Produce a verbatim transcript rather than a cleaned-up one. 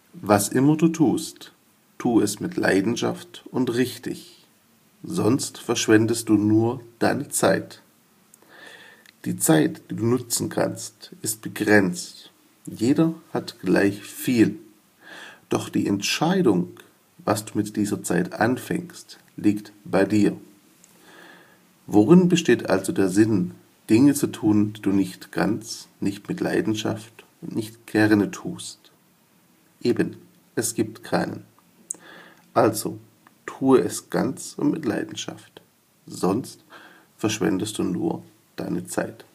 Was immer du tust, tu es mit Leidenschaft und richtig, sonst verschwendest du nur deine Zeit. Die Zeit, die du nutzen kannst, ist begrenzt. Jeder hat gleich viel. Doch die Entscheidung, was du mit dieser Zeit anfängst, liegt bei dir. Worin besteht also der Sinn, Dinge zu tun, die du nicht ganz, nicht mit Leidenschaft und nicht gerne tust? Eben, es gibt keinen. Also, tue es ganz und mit Leidenschaft, sonst verschwendest du nur deine Zeit.